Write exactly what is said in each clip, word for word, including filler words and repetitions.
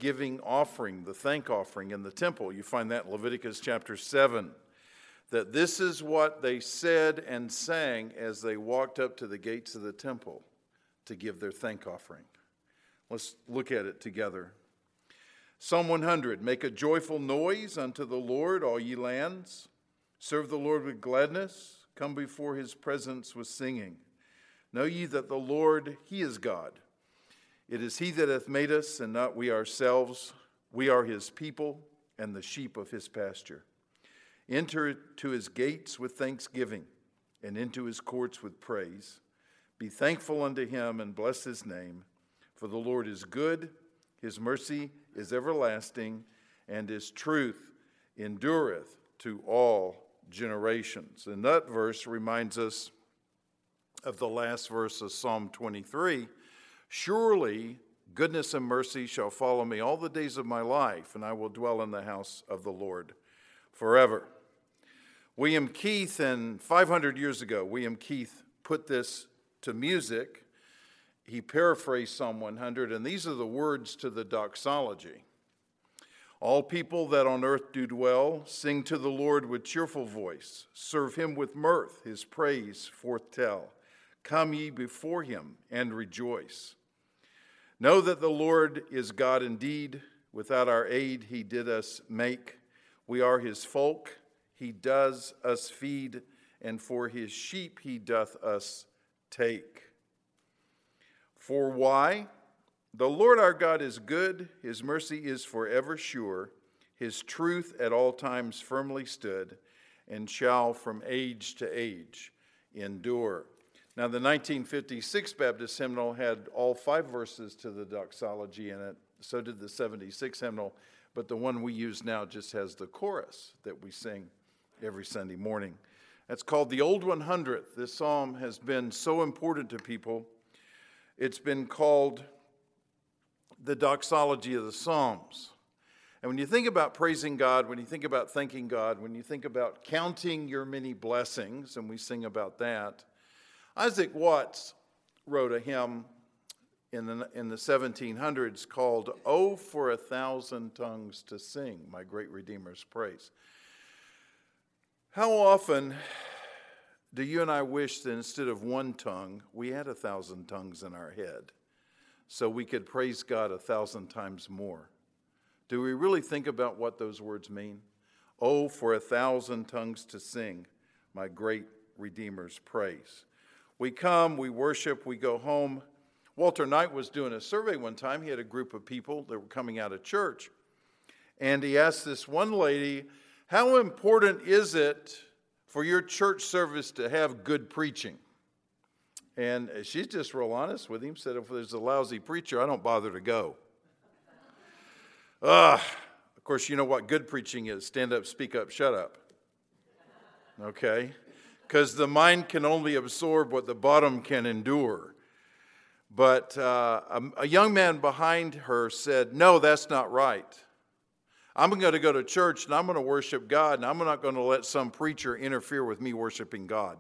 thanksgiving offering, the thank offering in the temple. You find that in Leviticus chapter seven. That this is what they said and sang as they walked up to the gates of the temple to give their thank offering. Let's look at it together. Psalm one hundred, make a joyful noise unto the Lord, all ye lands. Serve the Lord with gladness. Come before his presence with singing. Know ye that the Lord, he is God. It is he that hath made us, and not we ourselves. We are his people, and the sheep of his pasture. Enter to his gates with thanksgiving, and into his courts with praise. Be thankful unto him, and bless his name. For the Lord is good, his mercy is everlasting, and his truth endureth to all generations. And that verse reminds us of the last verse of Psalm twenty-three. Surely goodness and mercy shall follow me all the days of my life, and I will dwell in the house of the Lord forever. William Keith, and five hundred years ago, William Keith put this to music. He paraphrased Psalm one hundred, and these are the words to the doxology. All people that on earth do dwell, sing to the Lord with cheerful voice. Serve him with mirth, his praise forth tell. Come ye before him and rejoice. Know that the Lord is God indeed. Without our aid he did us make. We are his folk, he does us feed, and for his sheep he doth us take. For why? The Lord our God is good, his mercy is forever sure, his truth at all times firmly stood, and shall from age to age endure. Now, the nineteen fifty-six Baptist hymnal had all five verses to the doxology in it. So did the seventy-six hymnal, but the one we use now just has the chorus that we sing every Sunday morning. That's called the Old one hundredth. This psalm has been so important to people. It's been called the doxology of the Psalms. And when you think about praising God, when you think about thanking God, when you think about counting your many blessings, and we sing about that, Isaac Watts wrote a hymn in the, in the seventeen hundreds called, "Oh, for a thousand tongues to sing my great Redeemer's praise." How often do you and I wish that instead of one tongue, we had a thousand tongues in our head so we could praise God a thousand times more? Do we really think about what those words mean? Oh, for a thousand tongues to sing my great Redeemer's praise. We come, we worship, we go home. Walter Knight was doing a survey one time. He had a group of people that were coming out of church. And he asked this one lady, how important is it for your church service to have good preaching? And she's just real honest with him, said if there's a lousy preacher, I don't bother to go. Ah, of course, you know what good preaching is. Stand up, speak up, shut up. Okay? Because the mind can only absorb what the bottom can endure. But uh, a, a young man behind her said, no, that's not right. I'm going to go to church and I'm going to worship God, and I'm not going to let some preacher interfere with me worshiping God.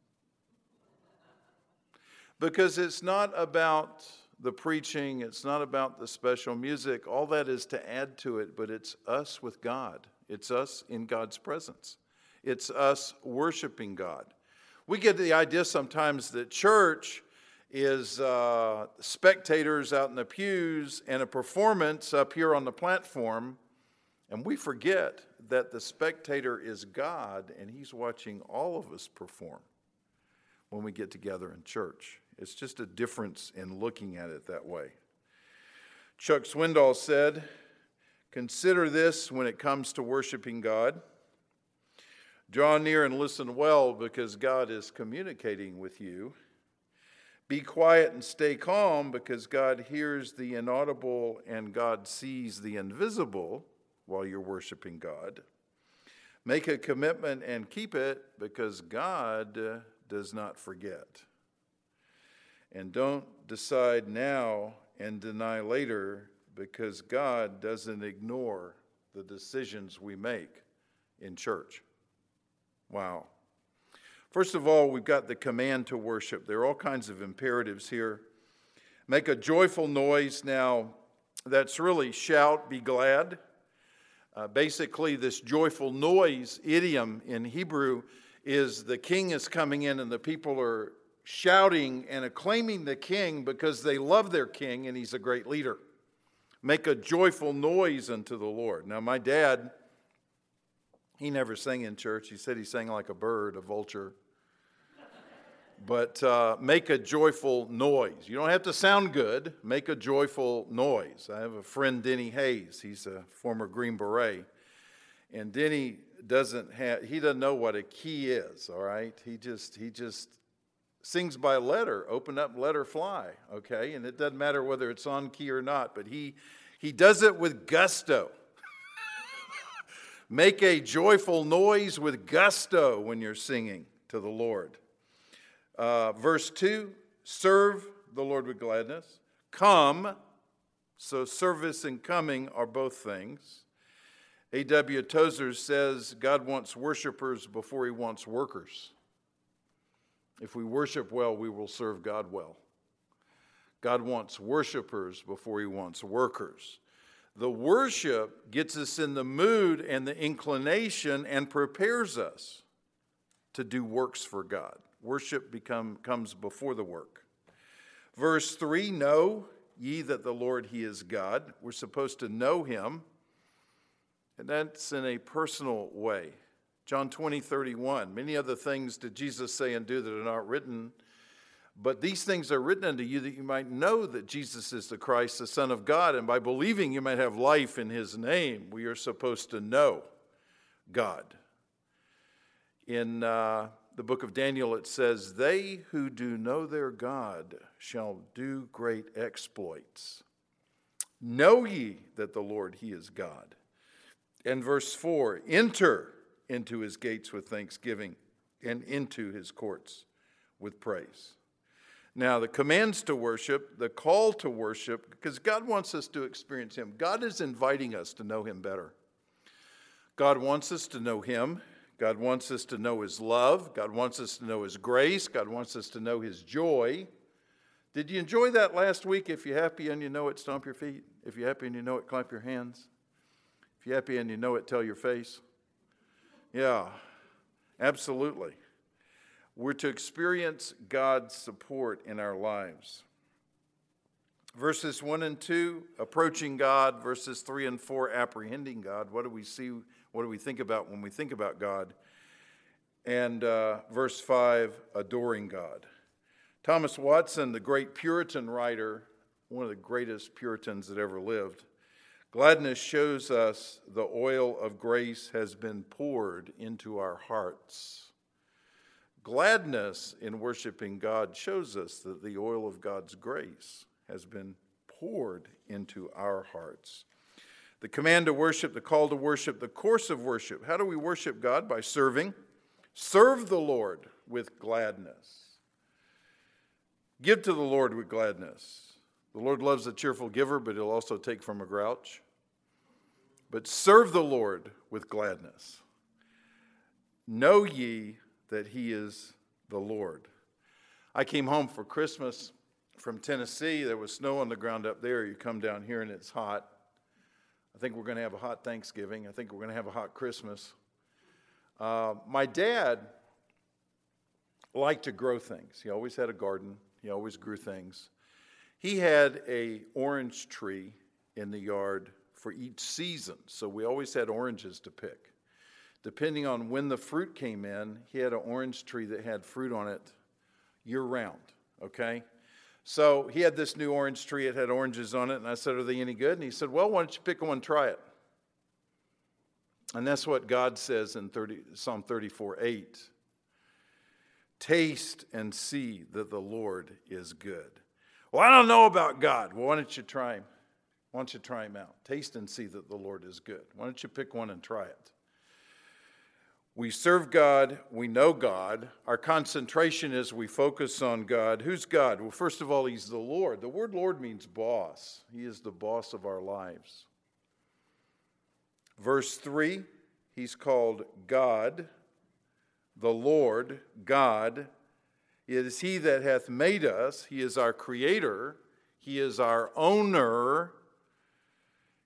Because it's not about the preaching, it's not about the special music. All that is to add to it, but it's us with God. It's us in God's presence. It's us worshiping God. We get the idea sometimes that church is uh, spectators out in the pews and a performance up here on the platform, and we forget that the spectator is God, and he's watching all of us perform when we get together in church. It's just a difference in looking at it that way. Chuck Swindoll said, consider this when it comes to worshiping God. Draw near and listen well, because God is communicating with you. Be quiet and stay calm, because God hears the inaudible and God sees the invisible while you're worshiping God. Make a commitment and keep it, because God does not forget. And don't decide now and deny later, because God doesn't ignore the decisions we make in church. Wow. First of all, we've got the command to worship. There are all kinds of imperatives here. Make a joyful noise. Now, that's really shout, be glad. Uh, basically, this joyful noise idiom in Hebrew is the king is coming in and the people are shouting and acclaiming the king because they love their king and he's a great leader. Make a joyful noise unto the Lord. Now, my dad, he never sang in church. He said he sang like a bird, a vulture. But uh, make a joyful noise. You don't have to sound good. Make a joyful noise. I have a friend, Denny Hayes. He's a former Green Beret. And Denny doesn't have, he doesn't know what a key is, all right? He just, he just sings by letter. Open up, let her fly, okay? And it doesn't matter whether it's on key or not, but he, he does it with gusto. Make a joyful noise with gusto when you're singing to the Lord. Uh, verse two, serve the Lord with gladness. Come, so service and coming are both things. A W Tozer says God wants worshipers before he wants workers. If we worship well, we will serve God well. God wants worshipers before he wants workers. The worship gets us in the mood and the inclination and prepares us to do works for God. Worship become, comes before the work. Verse three, know ye that the Lord, he is God. We're supposed to know him, and that's in a personal way. John twenty, thirty-one, many other things did Jesus say and do that are not written, but these things are written unto you that you might know that Jesus is the Christ, the Son of God, and by believing you might have life in his name. We are supposed to know God. In uh, the book of Daniel, it says, they who do know their God shall do great exploits. Know ye that the Lord, he is God. And verse four, enter into his gates with thanksgiving and into his courts with praise. Now, the commands to worship, the call to worship, because God wants us to experience him. God is inviting us to know him better. God wants us to know him. God wants us to know his love. God wants us to know his grace. God wants us to know his joy. Did you enjoy that last week? If you're happy and you know it, stomp your feet. If you're happy and you know it, clap your hands. If you're happy and you know it, tell your face. Yeah, absolutely. We're to experience God's support in our lives. Verses one and two, approaching God. Verses three and four, apprehending God. What do we see? What do we think about when we think about God? And uh, verse five, adoring God. Thomas Watson, the great Puritan writer, one of the greatest Puritans that ever lived, gladness shows us the oil of grace has been poured into our hearts. Gladness in worshiping God shows us that the oil of God's grace has been poured into our hearts. The command to worship, the call to worship, the course of worship. How do we worship God? By serving. Serve the Lord with gladness. Give to the Lord with gladness. The Lord loves a cheerful giver, but he'll also take from a grouch. But serve the Lord with gladness. Know ye that he is the Lord. I came home for Christmas from Tennessee. There was snow on the ground up there. You come down here and it's hot. I think we're going to have a hot Thanksgiving. I think we're going to have a hot Christmas. Uh, my dad liked to grow things. He always had a garden. He always grew things. He had a orange tree in the yard for each season, so we always had oranges to pick. Depending on when the fruit came in, he had an orange tree that had fruit on it year-round, okay? So he had this new orange tree. It had oranges on it, and I said, are they any good? And he said, well, why don't you pick one and try it? And that's what God says in thirty, Psalm thirty-four eight. Taste and see that the Lord is good. Well, I don't know about God. Well, why don't you try him? Why don't you try him out? Taste and see that the Lord is good. Why don't you pick one and try it? We serve God, we know God. Our concentration is we focus on God. Who's God? Well, first of all, he's the Lord. The word Lord means boss. He is the boss of our lives. Verse three, he's called God, the Lord, God. It is he that hath made us. He is our creator. He is our owner.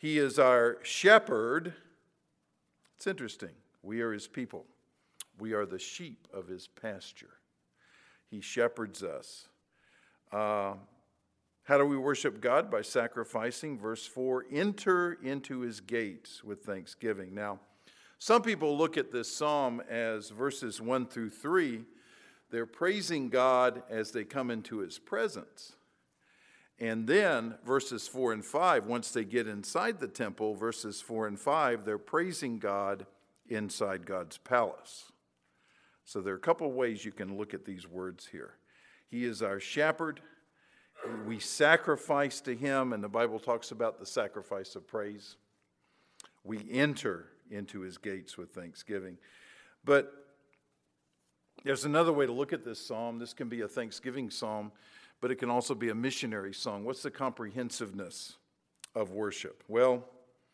He is our shepherd. It's interesting. We are his people. We are the sheep of his pasture. He shepherds us. Uh, how do we worship God? By sacrificing. Verse four, enter into his gates with thanksgiving. Now, some people look at this psalm as verses one through three. They're praising God as they come into his presence. And then verses four and five, once they get inside the temple, verses four and five, they're praising God inside God's palace. So there are a couple of ways you can look at these words here. He is our shepherd. We sacrifice to him, and the Bible talks about the sacrifice of praise. We enter into his gates with thanksgiving. But there's another way to look at this psalm. This can be a thanksgiving psalm, but it can also be a missionary song. What's the comprehensiveness of worship? Well,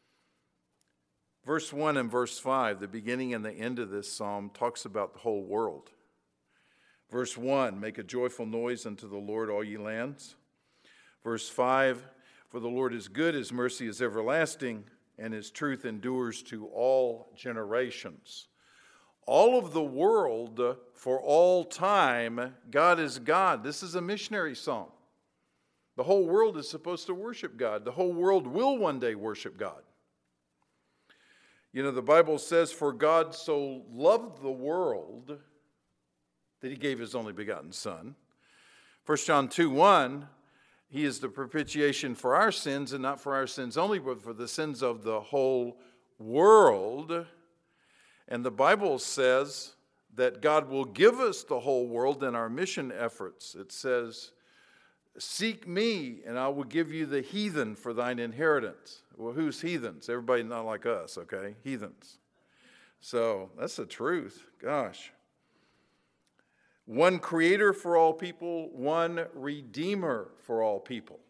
verse one and verse five, the beginning and the end of this psalm, talks about the whole world. Verse one, make a joyful noise unto the Lord, all ye lands. Verse five, for the Lord is good, his mercy is everlasting, and his truth endures to all generations. All of the world, for all time, God is God. This is a missionary psalm. The whole world is supposed to worship God. The whole world will one day worship God. You know, the Bible says, for God so loved the world that he gave his only begotten Son. First John two one, he is the propitiation for our sins, and not for our sins only, but for the sins of the whole world. And the Bible says that God will give us the whole world in our mission efforts. It says, seek me, and I will give you the heathen for thine inheritance. Well, who's heathens? Everybody not like us, okay? Heathens. So that's the truth. Gosh. One creator for all people, one redeemer for all people.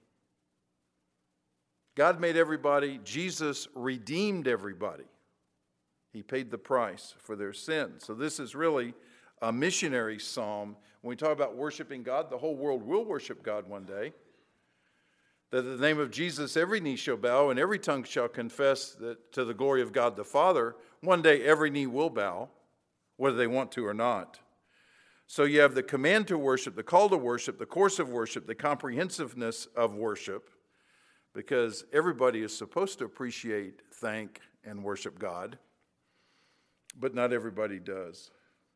God made everybody. Jesus redeemed everybody. He paid the price for their sins. So this is really a missionary psalm. When we talk about worshiping God, the whole world will worship God one day. That in the name of Jesus, every knee shall bow and every tongue shall confess that to the glory of God the Father. One day every knee will bow, whether they want to or not. So you have the command to worship, the call to worship, the course of worship, the comprehensiveness of worship, because everybody is supposed to appreciate, thank, and worship God. But not everybody does.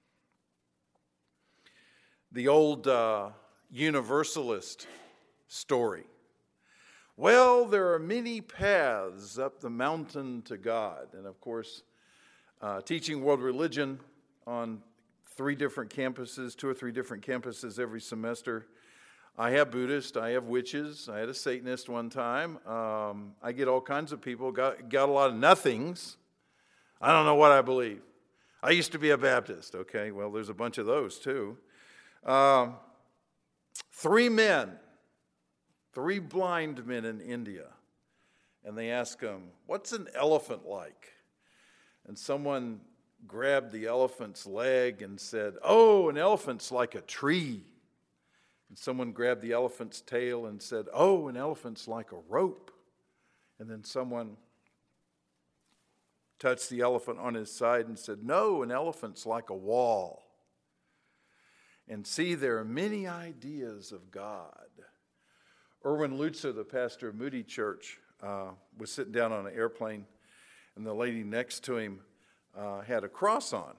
The old uh, universalist story. Well, there are many paths up the mountain to God. And of course, uh, teaching world religion on three different campuses, two or three different campuses every semester. I have Buddhists, I have witches, I had a Satanist one time. Um, I get all kinds of people, got, got a lot of nothings. I don't know what I believe. I used to be a Baptist. Okay, well, there's a bunch of those too. Um, three men, three blind men in India, and they ask them, what's an elephant like? And someone grabbed the elephant's leg and said, oh, an elephant's like a tree. And someone grabbed the elephant's tail and said, oh, an elephant's like a rope. And then someone touched the elephant on his side and said, no, an elephant's like a wall. And see, there are many ideas of God. Erwin Lutzer, the pastor of Moody Church, uh, was sitting down on an airplane, and the lady next to him uh, had a cross on.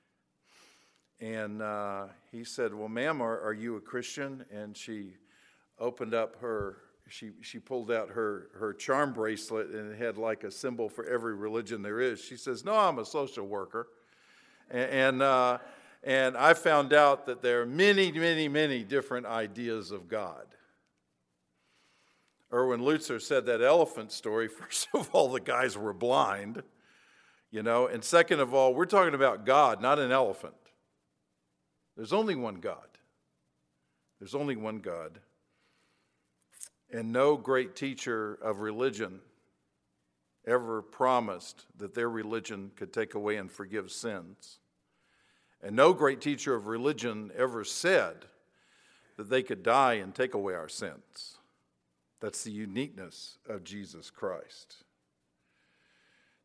And uh, he said, well, ma'am, are, are you a Christian? And she opened up her She she pulled out her, her charm bracelet, and it had like a symbol for every religion there is. She says, no, I'm a social worker. And and, uh, and I found out that there are many, many, many different ideas of God. Erwin Lutzer said that elephant story, first of all, the guys were blind, you know, and second of all, we're talking about God, not an elephant. There's only one God. There's only one God. And no great teacher of religion ever promised that their religion could take away and forgive sins. And no great teacher of religion ever said that they could die and take away our sins. That's the uniqueness of Jesus Christ.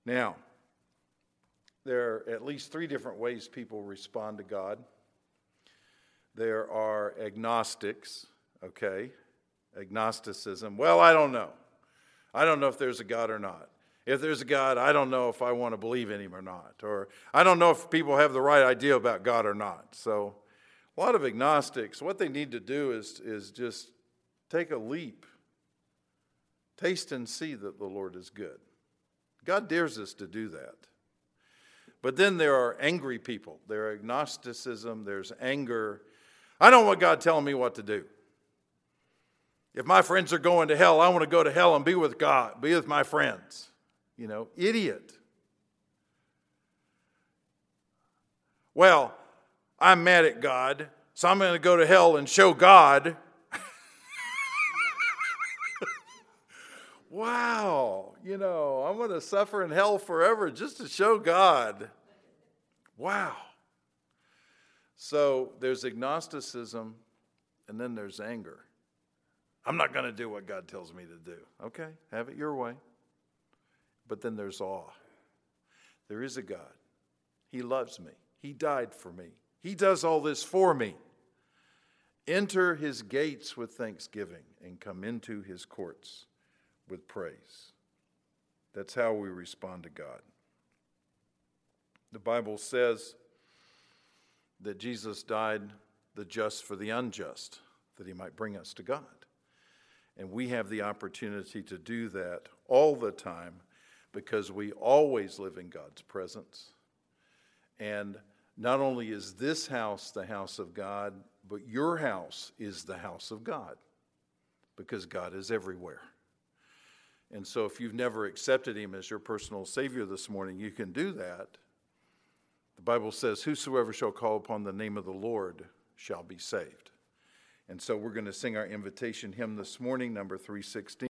Now, there are at least three different ways people respond to God. There are agnostics, okay? Agnosticism. Well, I don't know. I don't know if there's a God or not. If there's a God, I don't know if I want to believe in him or not. Or I don't know if people have the right idea about God or not. So a lot of agnostics, what they need to do is, is just take a leap. Taste and see that the Lord is good. God dares us to do that. But then there are angry people. There's agnosticism, there's anger. I don't want God telling me what to do. If my friends are going to hell, I want to go to hell and be with God, be with my friends. You know, idiot. Well, I'm mad at God, so I'm going to go to hell and show God. Wow, you know, I'm going to suffer in hell forever just to show God. Wow. So there's agnosticism, and then there's anger. I'm not going to do what God tells me to do. Okay, have it your way. But then there's awe. There is a God. He loves me. He died for me. He does all this for me. Enter his gates with thanksgiving and come into his courts with praise. That's how we respond to God. The Bible says that Jesus died the just for the unjust, that he might bring us to God. And we have the opportunity to do that all the time because we always live in God's presence. And not only is this house the house of God, but your house is the house of God because God is everywhere. And so if you've never accepted him as your personal Savior this morning, you can do that. The Bible says, whosoever shall call upon the name of the Lord shall be saved. And so we're going to sing our invitation hymn this morning, number three sixteen.